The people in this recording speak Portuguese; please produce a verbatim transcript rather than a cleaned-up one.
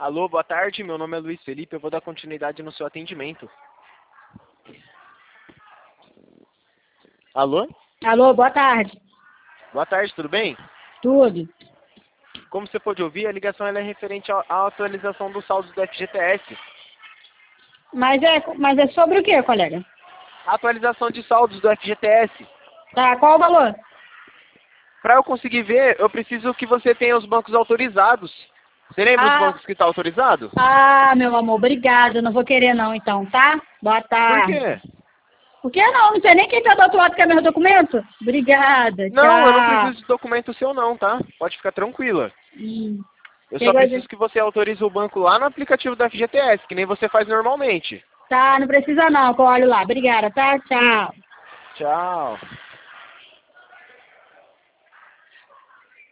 Alô, boa tarde, meu nome é Luiz Felipe, eu vou dar continuidade no seu atendimento. Alô? Alô, boa tarde. Boa tarde, tudo bem? Tudo. Como você pode ouvir, a ligação ela é referente à à atualização dos saldos do F G T S. Mas é, mas é sobre o que, colega? A atualização de saldos do F G T S. Tá, qual o valor? Para eu conseguir ver, eu preciso que você tenha os bancos autorizados. Você lembra os Ah, bancos que estão autorizados? ah, meu amor, obrigada. Não vou querer não, então, tá? Boa Por tarde. quê? Por que não? Não sei nem quem tá do outro lado que é meu documento. Obrigada, Não, eu não tchau. preciso de documento seu não, tá? Pode ficar tranquila. Hum. Eu Que só coisa- preciso que você autorize o banco lá no aplicativo do F G T S, que nem você faz normalmente. Tá, não precisa não, que eu olho lá. Obrigada, tá? Tchau. Tchau.